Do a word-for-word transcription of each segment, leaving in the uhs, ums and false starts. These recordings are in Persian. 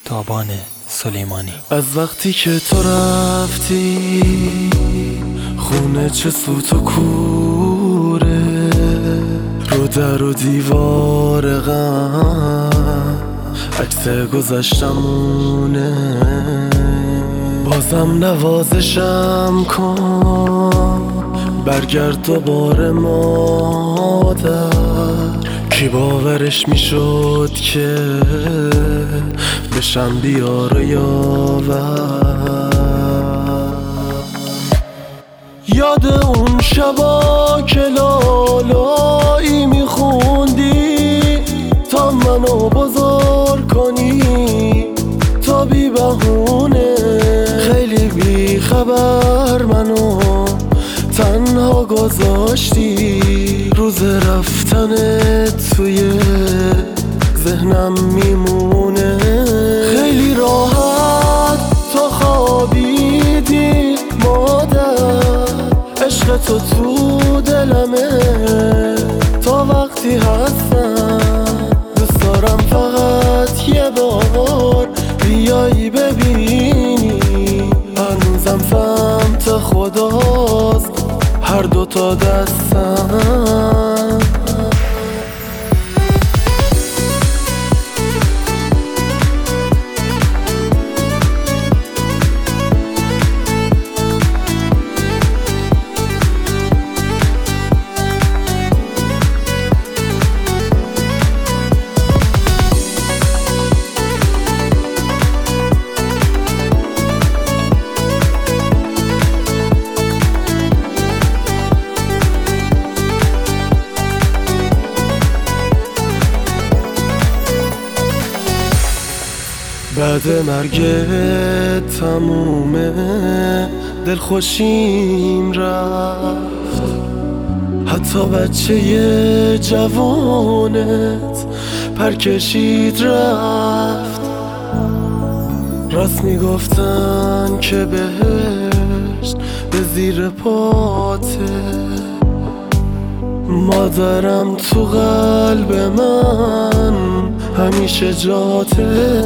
تابان سلیمانی. از وقتی که تو رفتی خونه چه سوت و کوره، رو در و دیوار غم عکس گذشتمونه. بازم نوازشم کن برگرد دوباره مادر. کی باورش میشد که بشم بیار و یاور. یاد اون شبا که لالایی میخوندی تا منو بزرگ کنی، تا بی بهونه خیلی بی خبر منو تنها گذاشتی. روز رفتنت توی ذهنم میمونه. خیلی راحت تو خوابیدی مادر، عشق تو تو دلمه تا وقتی هستم. دوست دارم فقط یه بار بیایی ببینی، هنوزم سمت خداست هر دوتا دستم. بعد مرگ تمومه دلخوشیم رفت، حتی بچه جوانت پر کشید رفت. راست میگفتن که بهشت به زیر پاته، مادرم تو قلب من همیشه جاته.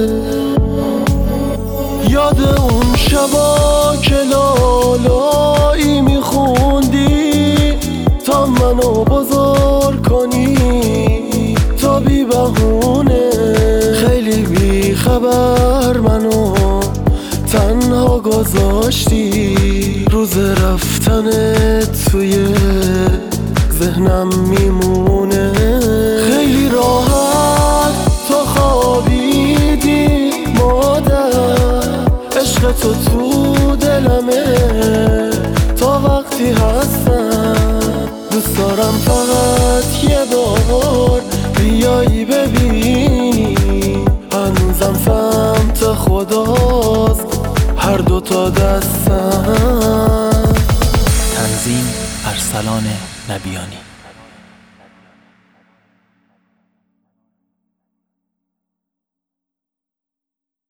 یاد اون شبا که لالایی میخوندی تا منو بزرگ کنی، تا بی بهونه خیلی بی خبر منو تنها گذاشتی. روز رفتنت توی ذهنم میمونه. خیلی راحت تو خوابیدی مادر، عشق تو تو دلمه تا وقتی هستم. دوست دارم فقط یه بار بیایی ببینی، هنوزم سمت خداست هر دوتا دستم. تنظیم ارسلان نبیانی.